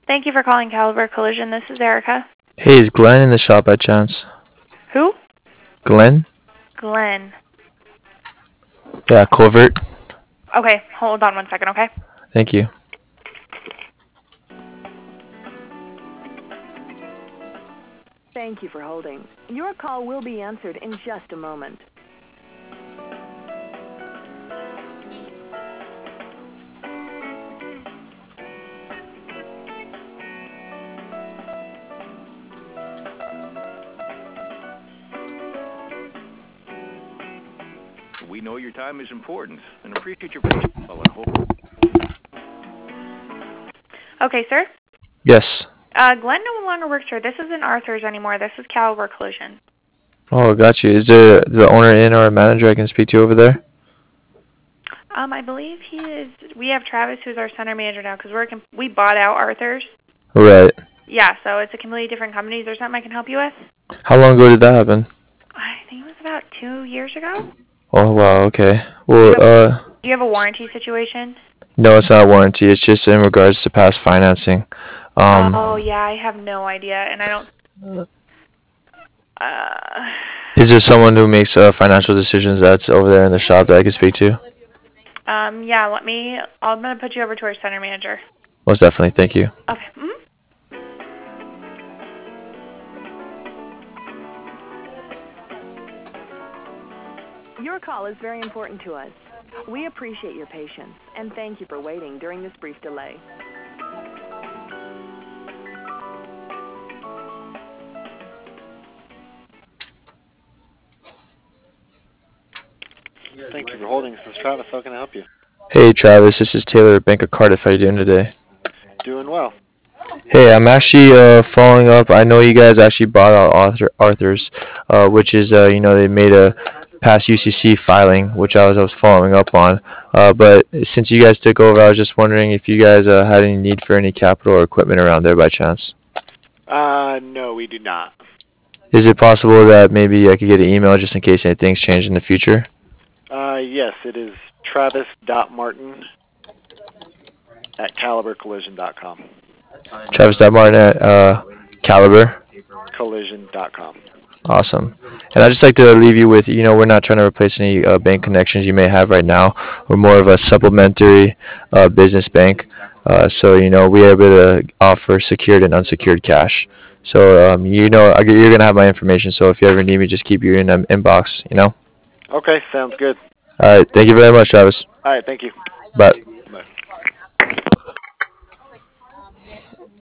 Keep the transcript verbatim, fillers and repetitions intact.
Thank you for calling Caliber Collision. This is Erica. Hey, is Glenn in the shop by chance? Who? Glenn? Glenn. Yeah, Covert. Okay, hold on one second, okay? Thank you. Thank you for holding. Your call will be answered in just a moment. We know your time is important and appreciate your patience while on hold. Okay, sir. Yes. Uh, Glenn no longer works here. This isn't Arthur's anymore. This is Caliber Collision. Oh, got you. Is there the owner in or a manager I can speak to over there? Um, I believe he is. We have Travis, who's our center manager now, because we're com- we bought out Arthur's. Right. Yeah, so it's a completely different company. Is there something I can help you with? How long ago did that happen? I think it was about two years ago. Oh, wow, okay. Well, uh, Do you have a warranty situation? no, it's not a warranty. It's just in regards to past financing. Um, Oh, yeah, I have no idea, and I don't... Uh, is there someone who makes uh, financial decisions that's over there in the shop that I can speak to? um, yeah, let me... I'm going to put you over to our center manager. Most definitely. Thank you. Okay. Mm-hmm. Your call is very important to us. We appreciate your patience and thank you for waiting during this brief delay. Thank you for holding. This is Travis. How can I help you? Hey, Travis. This is Taylor at Bank of Cardiff. How you doing today? Doing well. Hey, I'm actually uh, following up. I know you guys actually bought out Arthur, Arthur's, uh, which is, uh, you know, they made a past U C C filing, which I was I was following up on. Uh, but since you guys took over, I was just wondering if you guys uh, had any need for any capital or equipment around there by chance. Uh, no, we do not. Is it possible that maybe I could get an email just in case anything's changed in the future? Uh, yes, it is travis dot martin at caliber collision dot com. Travis Martin at uh, Caliber. collision dot com. Awesome. And I'd just like to leave you with, you know, we're not trying to replace any uh, bank connections you may have right now. We're more of a supplementary uh, business bank. Uh, so, you know, we are able to offer secured and unsecured cash. So, um, you know, I- you're going to have my information. So if you ever need me, just keep your in, um, inbox, you know? Okay, sounds good. All right. Thank you very much, Travis. All right, thank you. Bye. Bye.